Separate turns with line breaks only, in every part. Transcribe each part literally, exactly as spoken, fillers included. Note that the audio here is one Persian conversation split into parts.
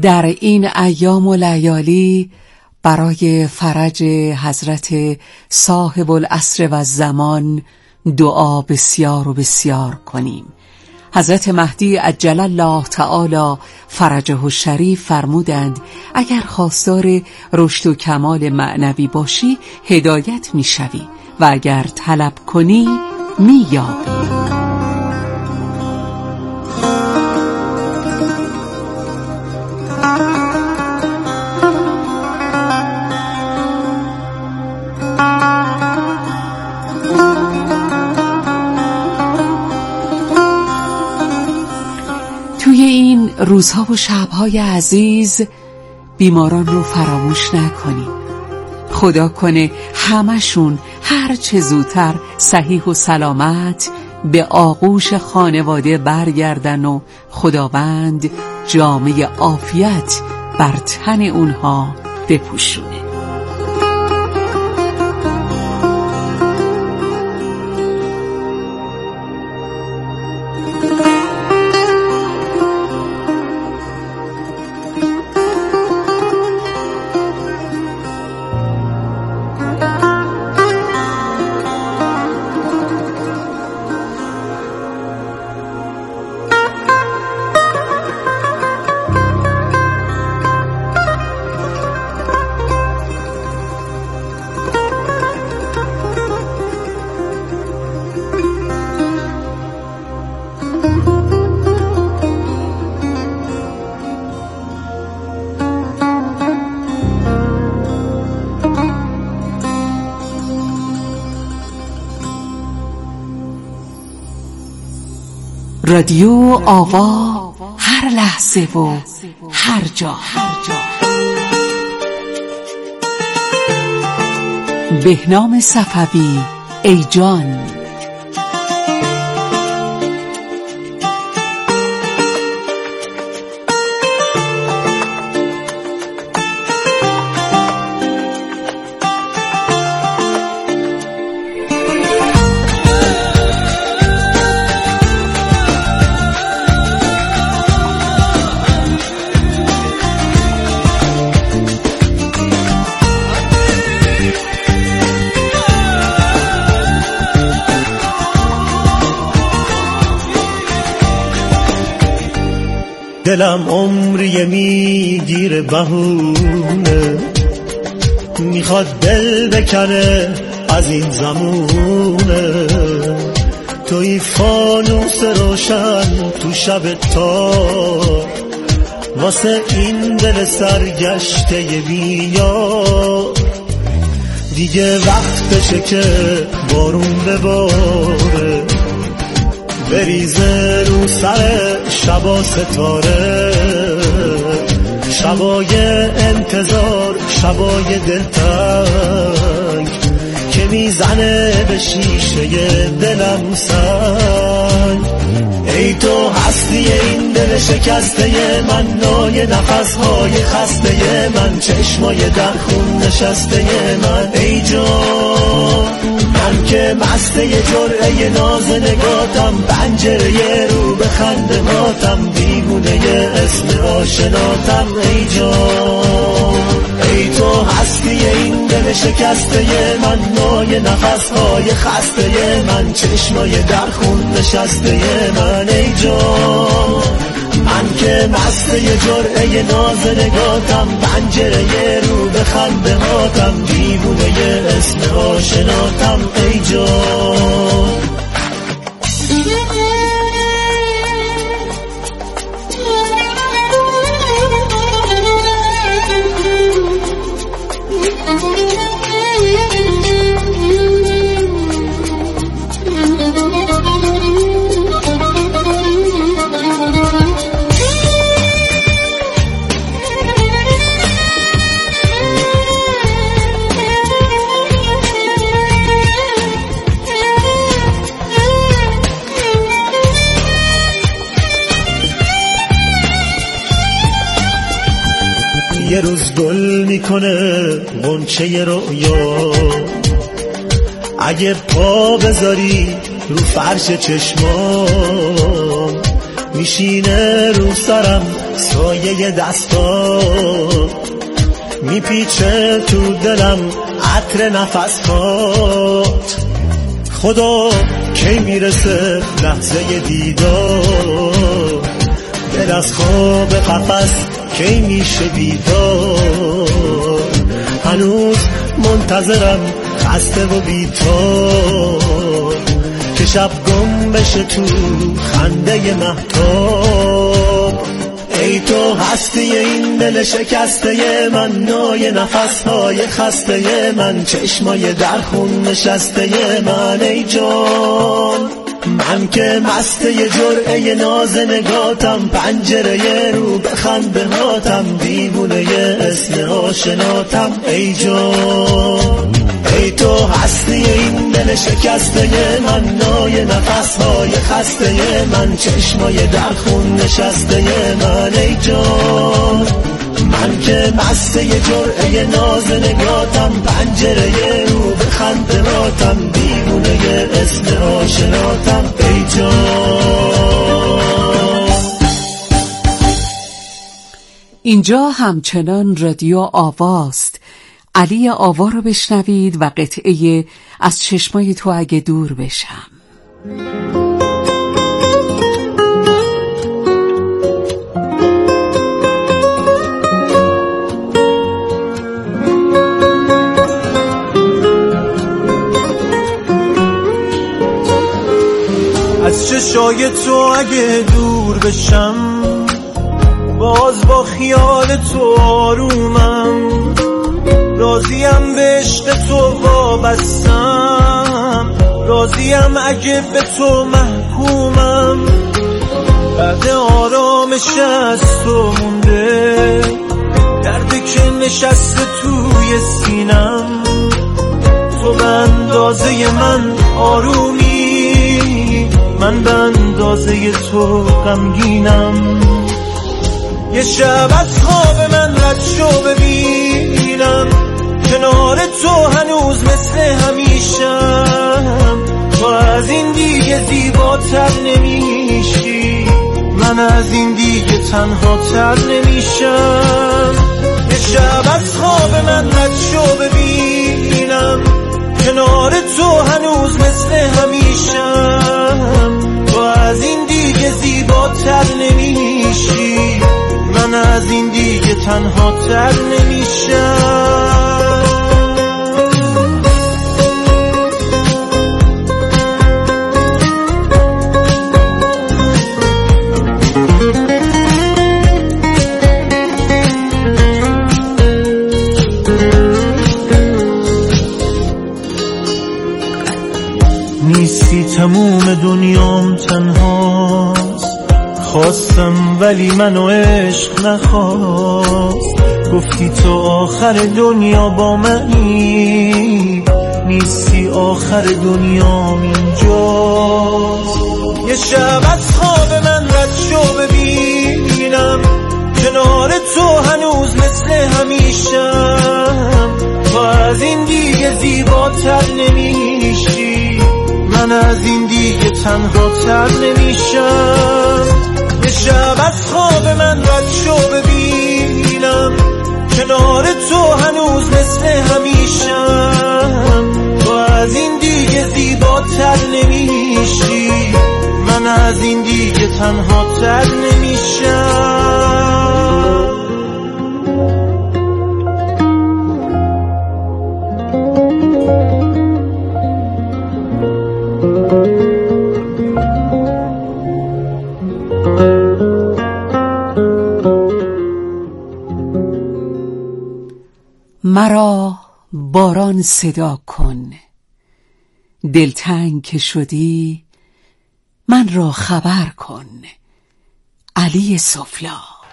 در این ایام و لیالی برای فرج حضرت صاحب العصر و الزمان دعا بسیار و بسیار کنیم. حضرت مهدی عجل الله تعالی فرجه الشریف فرمودند اگر خواستار رشد و کمال معنوی باشی هدایت میشوی و اگر طلب کنی مییابی. توی این روزها و شبهای عزیز بیماران رو فراموش نکنیم. خدا کنه همشون هر چه زودتر صحیح و سلامت به آغوش خانواده برگردن و خداوند جامه عافیت بر تن اونها بپوشونه. رادیو آوا هر لحظه و هر جا. بهنام صفوی، ای جان.
دلم عمری میگیره بهونه، میخواد دل بکنه از این زمونه. توی فانوس روشن تو شب تار، واسه این دل سرگشته بیار. دیگه وقتشه که بارون بباره، بریزه رو سر شبا ستاره. شبای انتظار، شبای دلتنگ که میزنه به شیشه دلم سنگ. ای تو هستی این دل شکسته من، نای نفسهای خسته من، چشمای در خون نشسته من. ای جان من که مسته جرعه ناز نگاتم، پنجره رو به خنده ماتم، دیوونه اسم آشناتم. ای جان ای تو هستی این دل شکسته من، نای نفسهای خسته من، چشمای در خون نشسته من. ای جان من که مسته جرعه ناز نگاتم، پنجره رو به خنده ماتم، دیوونه اسم آشناتم. ای جان یه روز گل میکنه غنچه رویا، اگه پا بذاری رو فرش چشمام، میشینه رو سرم سایه دستات میپیچه تو دلم عطر نفسات. خدا کی میرسه لحظه دیدار، دل از خواب قفس کی میشه بیدار. هنوز منتظرم خسته و بی‌تار که شب گم بشه تو خنده مهتاب. ای تو هستی این دل شکسته من، نای نفسهای خسته من، چشمای در خون نشسته من. ای جان من که مسته جرعه ناز نگاتم، پنجره رو به خنده هاتم، دیوونه اسم آشناتم. ای جان ای تو هستی این دل شکسته من، نای نفسهای خسته من، چشمای در خون نشسته من. ای جان من که مسته جرعه ناز نگاتم، پنجره رو به خندهاتم، دیوونه اسم آشناتم. ای جان
اینجا همچنان رادیو آواست. علی آوا رو بشنوید و قطعه از چشمای تو اگه دور بشم.
از چشای تو اگه دور بشم، باز با خیال تو آرومم. راضیم به عشق تو وابستم، راضیم اگه به تو محکومم. بعد آرامش از تو مونده، دردی که نشسته توی سینم. تو به اندازه من آرومی، من به اندازه تو غمگینم. یه شب از خواب من رد شو ببینم، کنار تو هنوز مثل همیشم. تو از این دیگه زیباتر نمیشی، من از این دیگه تنها تر نمیشم. یه شب از خواب من رد شو ببینم، کنار تو هنوز مثل همیشم. تو از این دیگه زیباتر نمیشی، من از این دیگه تنها تر نمیشم. نیستی تموم دنیام تنهاست، خواستم ولی منو عشق نخواست. گفتی تو آخر دنیا با منی، نیستی آخر دنیام اینجاست. یه شب از خواب من رد شو ببینم، کنار تو هنوز مثل همیشم. تو از این دیگه زیباتر نمیشی، من از این دیگه تنها تر نمیشم. یه شب از خواب من رد شو ببینم، کنار تو هنوز مثل همیشم. تو از این دیگه زیباتر نمیشی، من از این دیگه تنها تر نمیشم.
مرا باران صدا کن، دلتنگ که شدی من را خبر کن. علی سفلا.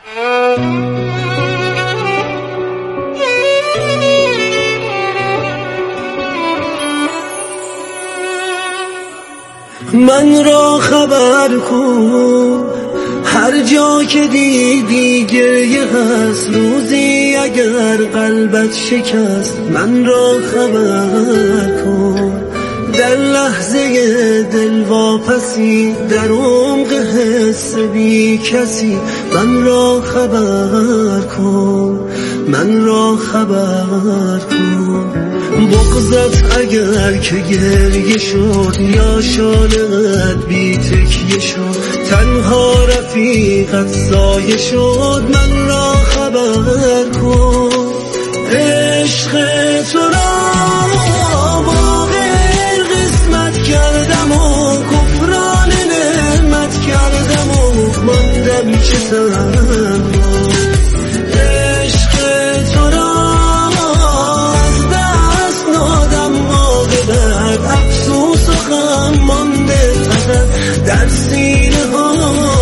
من را خبر کن، هر جا که دیدی گریه هست. روزی اگر قلبت شکست، من را خبر کن. در لحظه دلواپسی، در عمق حس بی کسی. من را خبر کن، من را خبر کن. بغضت اگر که گریه شد یا شانت بی تکیه شد، تنها رفیقت سایه شد. من را خبر کن. عشق تو را با غیر قسمت کردم و کفران نعمت کردم و ماندم چه تنها. عشق تو را از دست دادم عاقبت، افسوس و غم مانده فقط در سینه ها.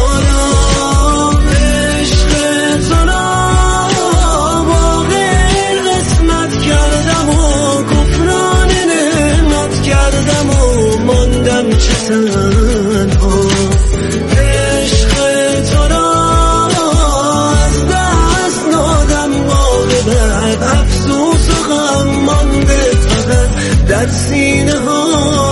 تنها عشق تو را از دست دادم عاقبت، افسوس و غم مانده فقط در سینه ها.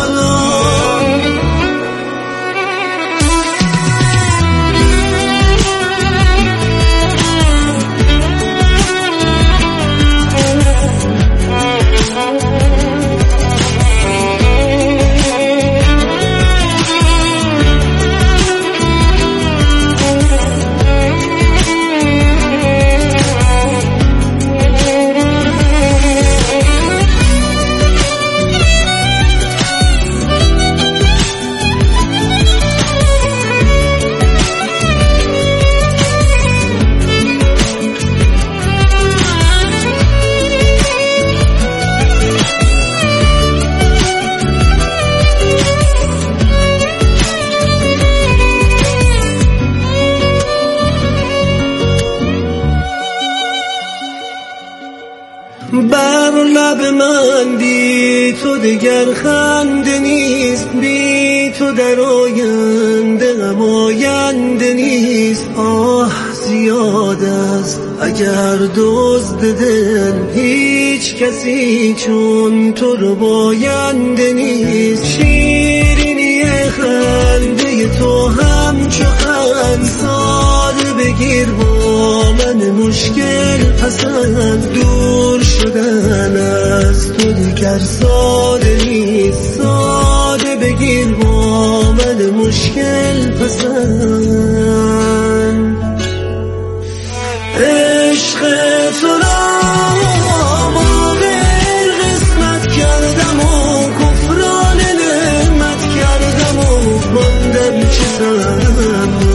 بر لب من بی تو دگر خنده نیست، بی تو در آینده غم آینده نیست. آه زیاد است اگر دزد دل، هیچ کسی چون تو رو باینده نیست. شیرینی خنده تو همچو خند ساده بگیر با من مشکل پسند. دور شدن از تو دیگر ساده نیست، ساده بگیر با من مشکل پسند. عشق تو را با غیر قسمت کردم و کفران نعمت کردم و ماندم چه تنها.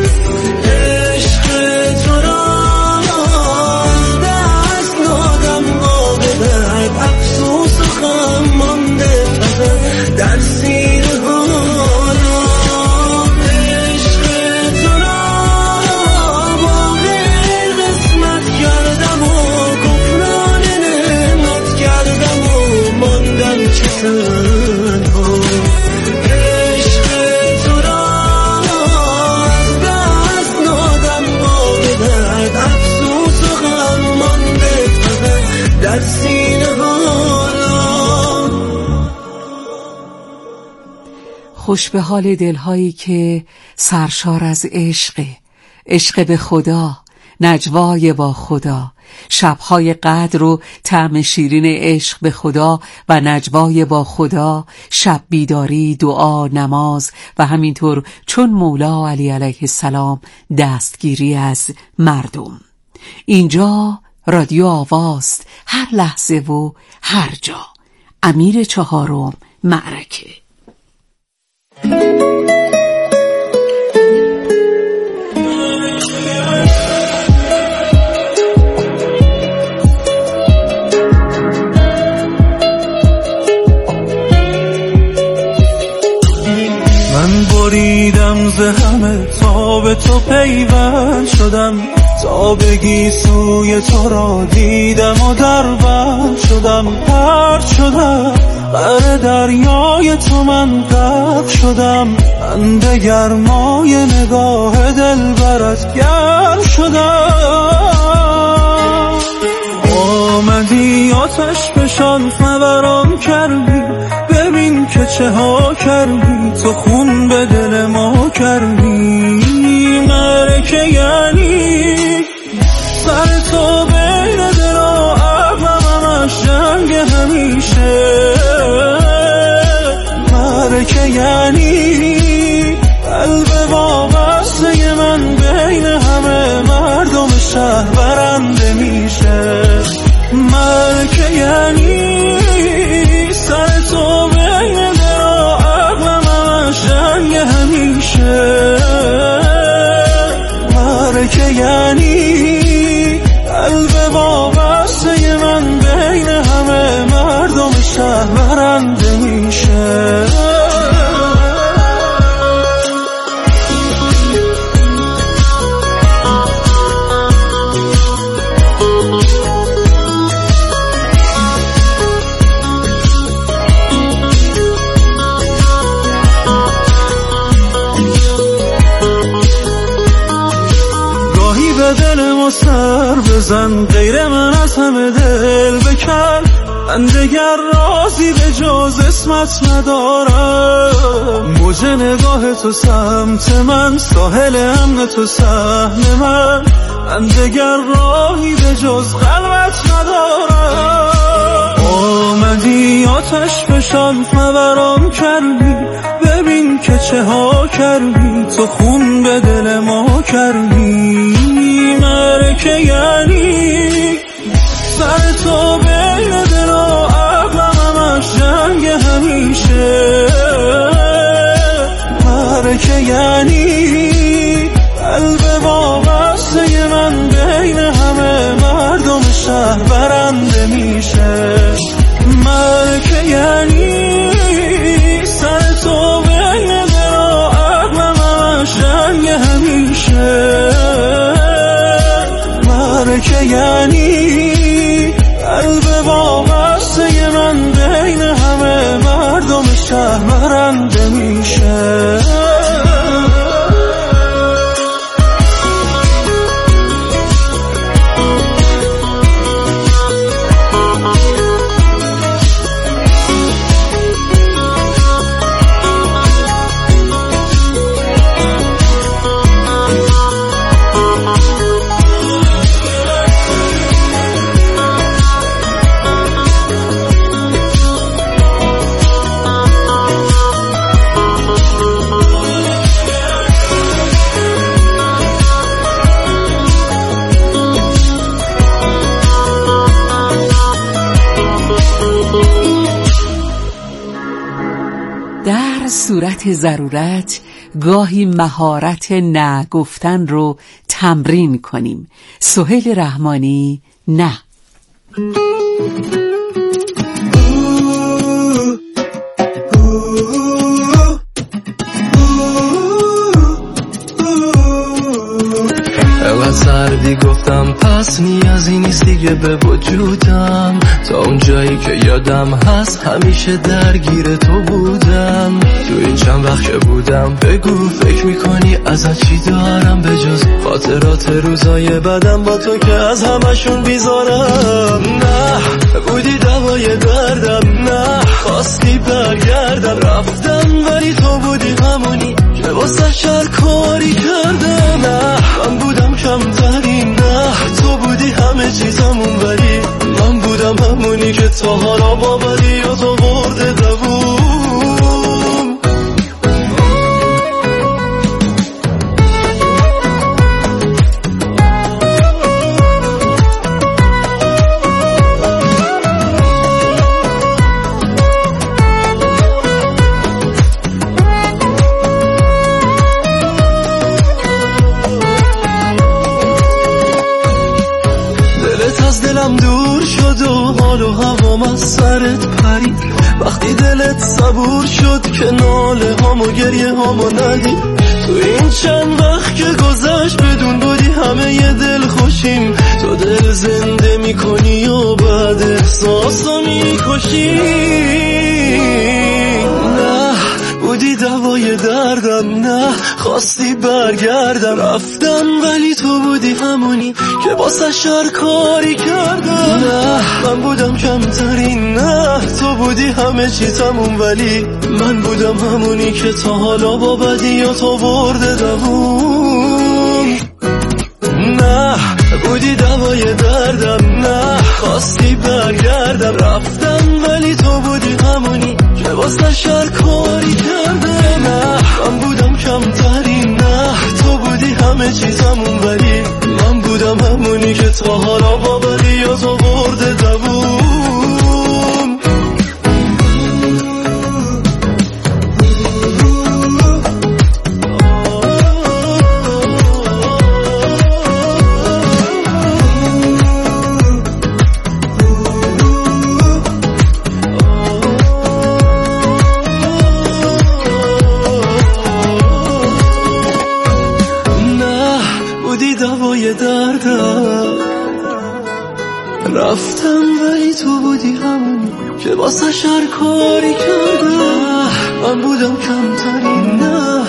در سینه ها عشق تو را با غیر قسمت کردم و کفران نعمت کردم و ماندم چه تنها. عشق تو را از دست دادم عاقبت، افسوس و غم مانده فقط در سینه ها.
خوش به حال دلهایی که سرشار از عشق، عشق به خدا، نجوای با خدا، شبهای قدر و طعم شیرین عشق به خدا و نجوای با خدا، شب بیداری، دعا، نماز و همینطور چون مولا علی علیه السلام دستگیری از مردم. اینجا رادیو آواست، هر لحظه و هر جا. امیر چهارم، معرکه.
من بریدم ز همه تا به تو پیوند شدم، تا بگی سوی تو را دیدم و دربند شدم. پرد شدم غر دریای تو من غرق شدم، من به گرمای نگاه دلبرت گرم شدم. آمد اومدی آتش بشان فوران کردی، ببین که چه ها کردی، تو خون به دل ما کردی. مرکه یعنی سر تو بین دل و عقلم همش جنگ همیشه. مرکه یعنی قلب وابسته من بین همه مردم شهر برنده میشه. مرکه یعنی سر تو بین دل و عقلم همش جنگ همیشه. مرکه یعنی قلب وابسته من بین همه مردم شهر برنده میشه. دل ما سر بزن، غیر من از همه دل بکن. من دگر رازی به جز اسمت ندارم. موج نگاه تو سمت من، ساحل امن تو سهم من. من دگر راهی به جز قلبت ندارم. آمدی آتش بشان فوران کردی، ببین که چه ها کردی، تو خون به دل ما کردی. مرکه یعنی سر تو بین دل و عقلم همش جنگ همیشه. مرکه یعنی قلب وابسته من بین همه مردم شهر برنده میشه. مرکه یعنی سر تو بین دل و عقلم همش جنگ همیشه. مرکه یعنی قلب وابسته من بین همه مردم شهر برنده میشه.
در صورت ضرورت گاهی مهارت نه گفتن رو تمرین کنیم. سهیل رحمانی، نه.
سردی گفتم پس نیازی نیست دیگه به وجودم. تا اون جایی که یادم هست همیشه درگیر تو بودم. تو این چند وقت که بودم بگو فکر میکنی ازت چی دارم به جز خاطرات روزای بدم با تو که از همشون بیزارم. نه بودی دوای دردم، نه خواستی برگردم. رفتم ولی تو بودی همونی که واسه شر کاری کردم. نه من بودم کمترین، نه تو بودی همه چیزمون، ولی من بودم همونی که تا حالا باوری و تو برده دووم. دلم دور شد و حال و هوام از سرت پرید. وقتی دلت صبور شد که ناله هام و گریه هامو ندید. تو این چند وقت که گذشت بدون بودی همه ی دل خوشیم. تو دل زنده میکنی و بعد احساسو میکشی. نه بودی دوای دردم، نه خواستی برگردم. رفتم ولی تو بودی همونی که واسه شر کاری کردم. نه من بودم کمترین، نه تو بودی همه چی تموم، ولی من بودم همونی که تا حالا با بدیات آورده دووم. نه بودی دوای دردم، نه خواستی برگردم رفتم، ولی تو بودی همونی که واسه شر کاری کردم. نه من بودم کمترین، نه تو بودی همه چیزمون، ولی من بودم همونی که تا حالا با بدیات آورده دووم. رفتم ولی تو بودی همونی که واسه شر کاری کردم. من بودم کمترین، نه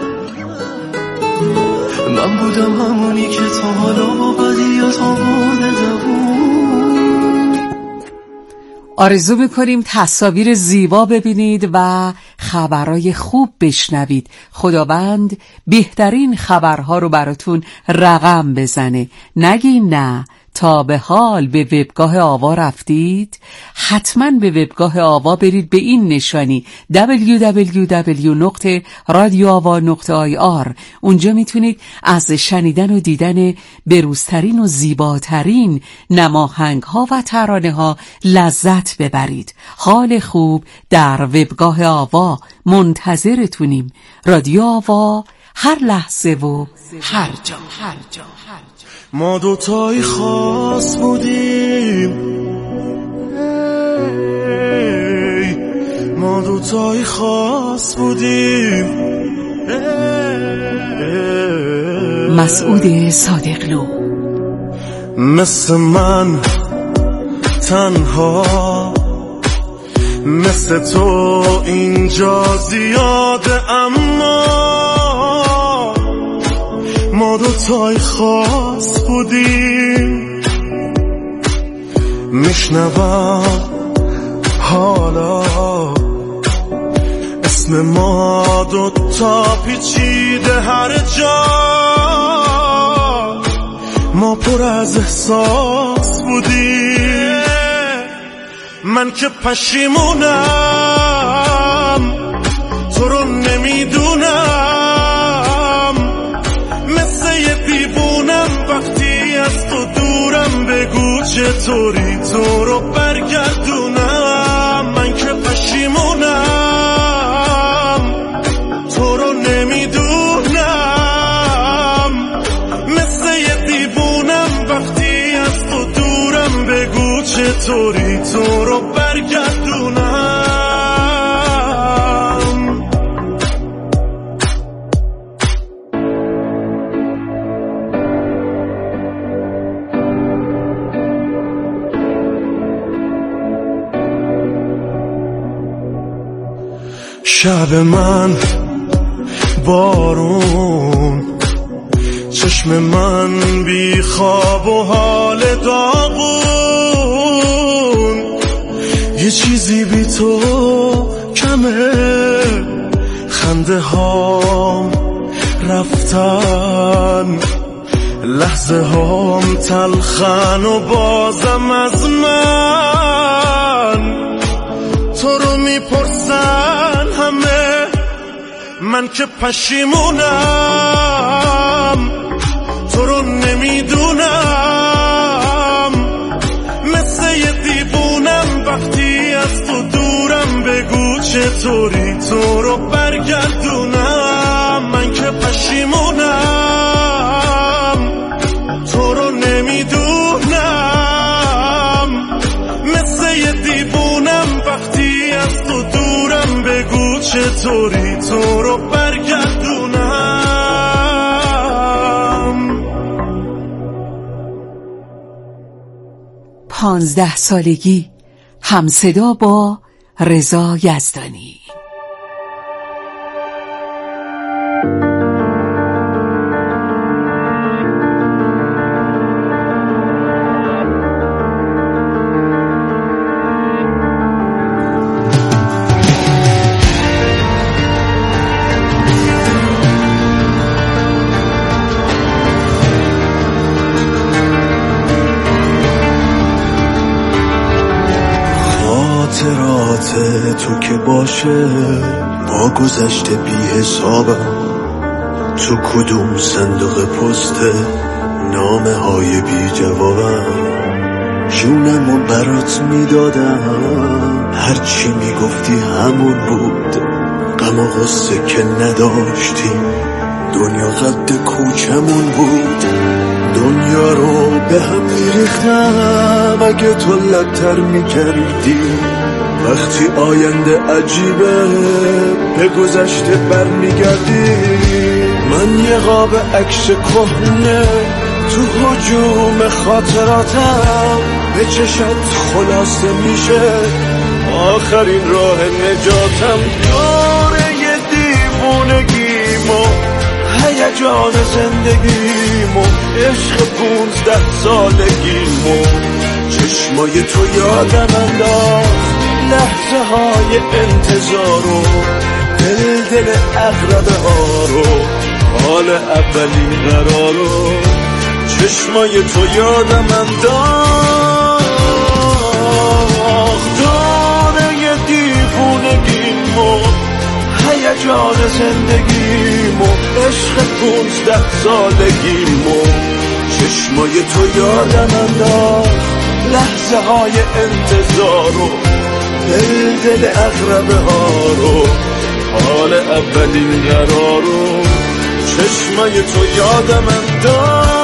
من بودم همونی که تا حالا با بدیات آورده دووم.
آرزو میکنیم تصاویر زیبا ببینید و خبرهای خوب بشنوید. خداوند بهترین خبرها رو براتون رقم بزنه. نگین نه. تا به حال به وبگاه آوا رفتید؟ حتما به وبگاه آوا برید به این نشانی دبلیو دبلیو دبلیو دات رادیو آوا دات آی آر. اونجا میتونید از شنیدن و دیدن بروزترین و زیباترین نماهنگ ها و ترانه ها لذت ببرید. حال خوب در وبگاه آوا، منتظرتونیم. رادیو آوا، هر لحظه و هر جا. هر جا.
ما دوتایی خاص بودیم، ما دوتایی خاص بودیم.
مسعود صادقلو.
مثل من تنها، مثل تو اینجا زیاده، اما ما دوتای خاص بودیم. میشنوم حالا اسم ما دوتا پیچیده هر جا، ما پر از احساس بودیم. من که پشیمونم تو رو نمیدونم، مثل یه دیوونم وقتی از تو دورم، بگو چطوری تو رو برگردونم. من که پشیمونم تو رو نمیدونم، مثل یه دیوونم وقتی از تو دورم، بگو چطوری تو رو برگردونم. شب من بارون، چشم من بی خواب و حال داغون، یه چیزی بی تو کمه، خنده هام رفتن، لحظه هام تلخن و بازم از من تو رو میپرسن همه. من که پشیمونم تو رو نمیدونم، مثل یه دیوونم وقتی از تو دورم، بگو چطوری تو رو برگردونم. من که پشیمونم تو رو نمیدونم، مثل یه دیوونم وقتی از تو دورم، بگو چطوری تو رو برگردونم.
پانزده سالگی، همصدا با رضا یزدانی.
خاطرات تو که باشه با گذشته بی حسابم، تو کدوم صندوق پست نامه های بی جوابم، جونمو برات میدادم هرچی میگفتی همون بود، غم و غصه که نداشتی دنیا قد کوچمون بود، دنیا رو به هم میریختم اگه تو لبتر میکردی، وقتی آینده عجیبه به گذشته برمیگردی، من یه قاب عکس کهنه تو هجوم خاطراتم، به چشات خلاصه میشه آخرین راه نجاتم، دوره دیوونگیمو هیجان زندگیمو عشق پونزده سالگیمو، چشمای تو یادم انداخت لحظه های انتظارو، دل دل اقربه ها رو حال اولین قرارو، چشمای تو یادم انداخت دوره دیوونگیمو هیجان زندگیمو عشق پونزده سالگیمو، چشمای تو یادم انداخت لحظه های انتظارو، دل دل اقربه ها رو حال اولین قرارو، چشمای تو یادم انداخت.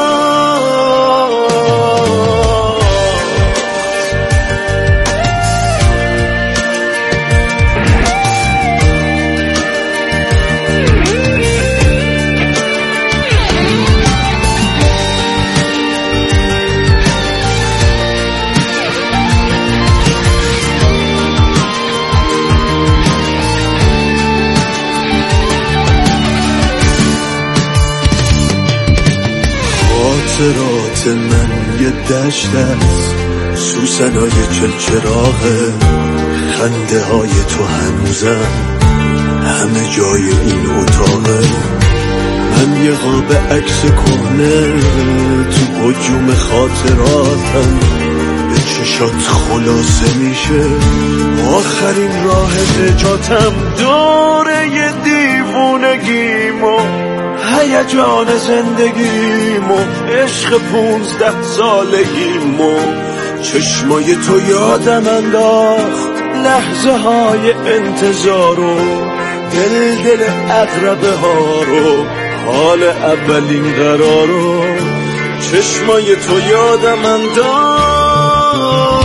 خاطرات من یه دشت است، سوسنای چلچراغه، خنده های تو هنوزم همه جای این اتاقه، من یه قاب عکس کهنه تو هجوم خاطراتم، به چشات خلاصه میشه آخرین راه نجاتم، دوره دیوونگیمو هیجان زندگیمو عشق پونزده سالگیمو، چشمای تو یادم انداخت لحظه های انتظارو، دل دل اقربه ها رو حال اولین قرارو، چشمای تو یادم انداخت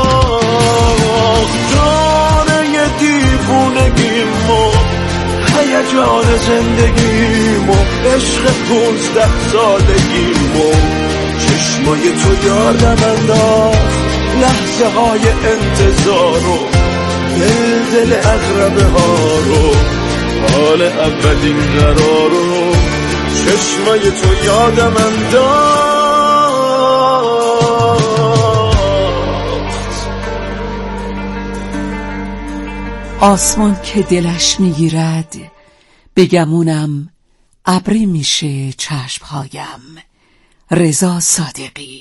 دوره دیوونگیمو هیجان زندگیمو عشق پونزده سالگیمو، چشمای تو یادم انداخت لحظه های انتظارو، دل دل اقربه ها رو حال اولین قرارو، چشمای تو یادم انداخت.
آسمان که دلش میگیرد به گمونم ابری میشه چشمهایم. رضا صادقی.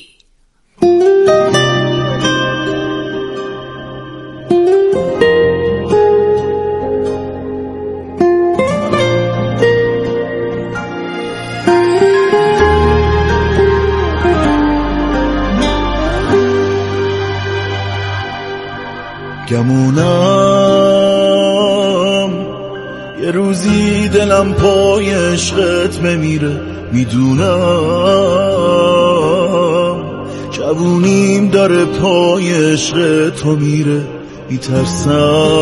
گمونم یه روزی دلم پای عشقت بمیره، میدونم جوونیم داره پای عشق تو میره، میترسم